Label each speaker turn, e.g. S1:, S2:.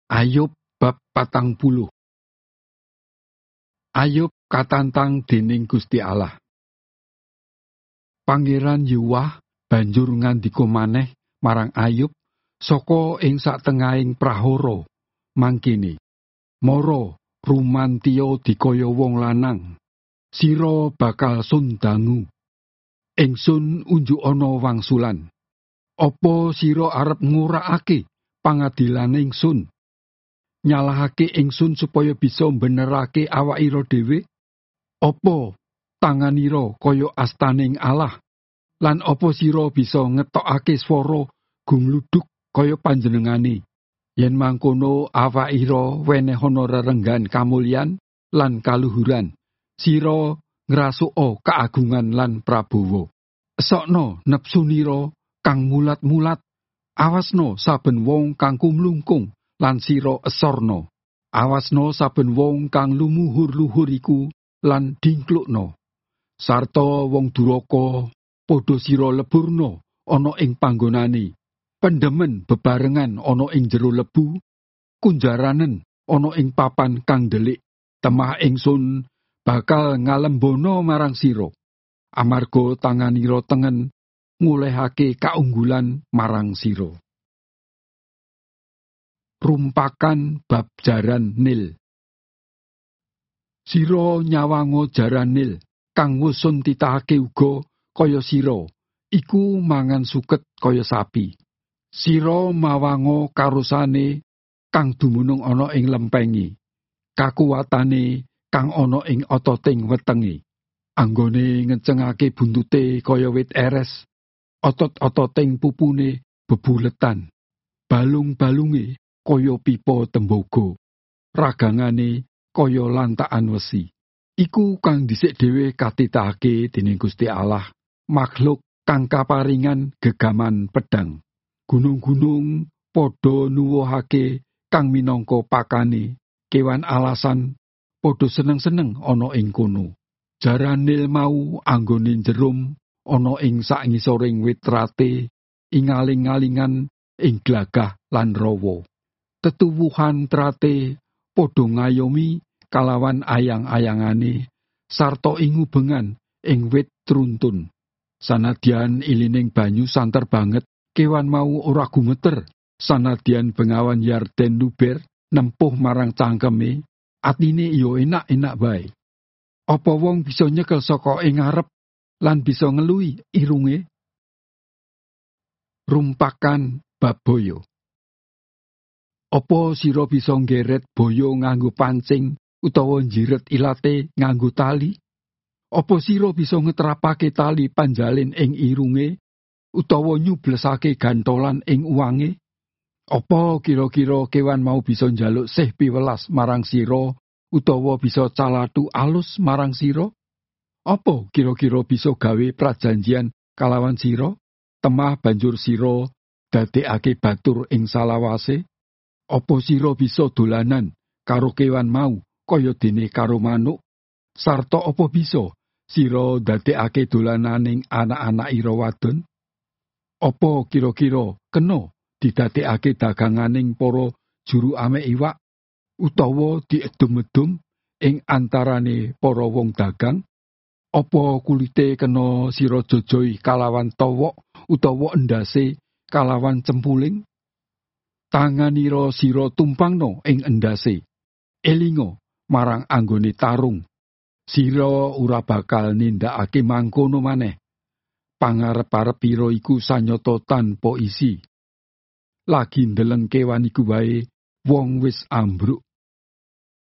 S1: Ayub bab 40. Ayub katantang dening Gusti Allah. Pangeran Yuwah banjur ngandika maneh marang Ayub saka ing satengahing prahara mangkene. Mara rumantiya dikaya wong lanang, sira bakal sun dangu. Ingsun unjuk ana wangsulan. Apa sira arep ngurakake pangadilane ingsun? Nyalahake ingsun supaya bisa mbenerake awakira dhewe? Apa tanganira kaya astaning Allah? Lan apa sira bisa ngetokake swara gumluduk kaya panjenengane? Yen mangkono awakira wenehana rerenggan kamulyan lan kaluhuran, sira ngrasuka kaagungan lan prabawa. Esokno nepsunira kang mulat-mulat, awasno saben wong kang kumlungkung lan sira esorno. Awasno saben wong kang lumuhur-luhur iku lan dingklukno. Sarta wong duraka padha sira leburno ana ing panggonane. Pendemen bebarengan ana ing jero lebu, kunjaranen ana ing papan kang delik. Temah ingsun bakal ngalembono marang sira, amarga tanganira tengen ngulehake kaunggulan marang sira. Rumpakan bab jaran Nil. Sira nyawango jaran Nil kang wusun titahake uga kaya sira, iku mangan suket kaya sapi. Sira mawango karosane kang dumunung ana ing lempengi, kakuwatane kang ana ing ototing wetenge. Anggone ngecengake buntute kaya wit eres, otot-ototing pupune bebuletan. Balung-balunge kaya pipa tembaga, ragangane kaya lantakan wesi. Iku kang dhisik dhewe katitahake dening Gusti Allah, makhluk kang kaparingan gegaman pedang. Gunung-gunung padha nuwuhake kang minangka pakane, kewan alasan padha seneng-seneng ana ing kono. Jaran Nil mau anggone jerum ana ing sangisoring wit rate, ingaling-alingan ing glagah lan rawa. Tetuwuhan trate padha ngayomi kalawan ayang-ayangane sarta ing ubengan ing wit truntun. Sanadyan ilining banyu santer banget, kewan mau ora gumeter. Sanadyan bengawan Yarden luber nempuh marang cangkeme, atine ya enak-enak bae. Apa wong bisa nyekel saka ing ngarep lan bisa ngeluhi irunge? Rumpakan bab boyo. Apa sira bisa nggeret boyo nganggo pancing utawa njiret ilate nganggo tali? Apa sira bisa ngetrapake tali panjalin ing irunge utawa nyublesake gantolan ing uwange? Apa kira-kira kewan mau bisa njaluk sih piwelas marang sira utawa bisa calatu alus marang sira? Apa kira-kira bisa gawe prajanjian kalawan sira? Temah banjur sira dadekake batur ing salawase? Apa sira bisa dolanan karo kewan mau kaya dene karo manuk? Sarta apa bisa sira dadekake dolananing anak-anak ira wadon? Apa kira-kira kena didadekake daganganing para juru ame iwak utawa diedum-edum ing antarane para wong dagang? Apa kulite kena sira jojoi kalawan towok utawa endase kalawan cempuling? Tanganira sira tumpangno ing endase, elinga marang anggone tarung. Sira ora bakal nindakake mangkono maneh. Pangarep-arepira iku sanyata tanpa isi. Lagi ndeleng kewan iku wae wong wis ambruk.